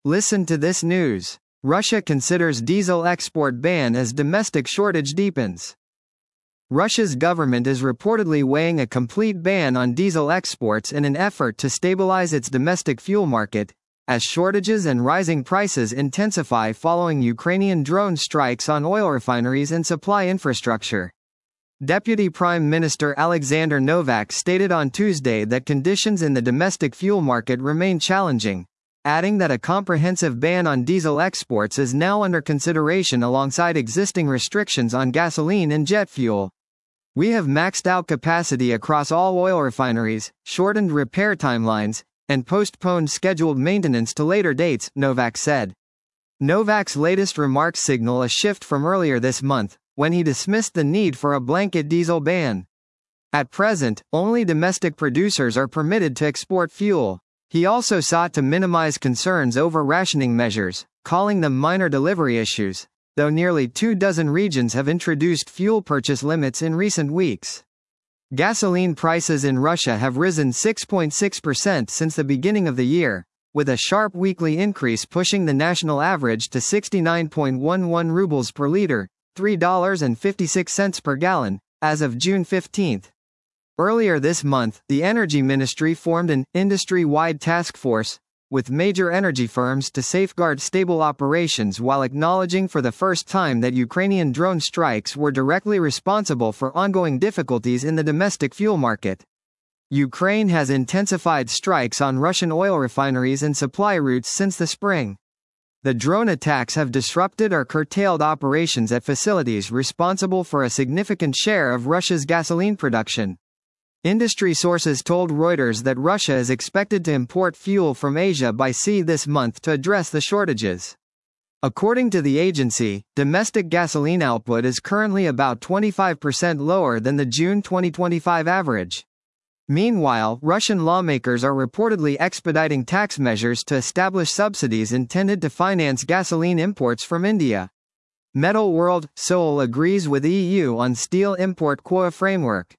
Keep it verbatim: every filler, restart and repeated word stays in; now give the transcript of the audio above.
Listen to this news. Russia considers diesel export ban as domestic shortage deepens. Russia's government is reportedly weighing a complete ban on diesel exports in an effort to stabilize its domestic fuel market, as shortages and rising prices intensify following Ukrainian drone strikes on oil refineries and supply infrastructure. Deputy Prime Minister Alexander Novak stated on Tuesday that conditions in the domestic fuel market remain challenging, adding that a comprehensive ban on diesel exports is now under consideration alongside existing restrictions on gasoline and jet fuel. We have maxed out capacity across all oil refineries, shortened repair timelines, and postponed scheduled maintenance to later dates, Novak said. Novak's latest remarks signal a shift from earlier this month, when he dismissed the need for a blanket diesel ban. At present, only domestic producers are permitted to export fuel. He also sought to minimize concerns over rationing measures, calling them minor delivery issues, though nearly two dozen regions have introduced fuel purchase limits in recent weeks. Gasoline prices in Russia have risen six point six percent since the beginning of the year, with a sharp weekly increase pushing the national average to sixty-nine point one one rubles per liter, three dollars and fifty-six cents per gallon, as of June fifteenth. Earlier this month, the Energy Ministry formed an industry-wide task force with major energy firms to safeguard stable operations while acknowledging for the first time that Ukrainian drone strikes were directly responsible for ongoing difficulties in the domestic fuel market. Ukraine has intensified strikes on Russian oil refineries and supply routes since the spring. The drone attacks have disrupted or curtailed operations at facilities responsible for a significant share of Russia's gasoline production. Industry sources told Reuters that Russia is expected to import fuel from Asia by sea this month to address the shortages. According to the agency, domestic gasoline output is currently about twenty-five percent lower than the June twenty twenty-five average. Meanwhile, Russian lawmakers are reportedly expediting tax measures to establish subsidies intended to finance gasoline imports from India. Metal World, Seoul agrees with E U on steel import quota framework.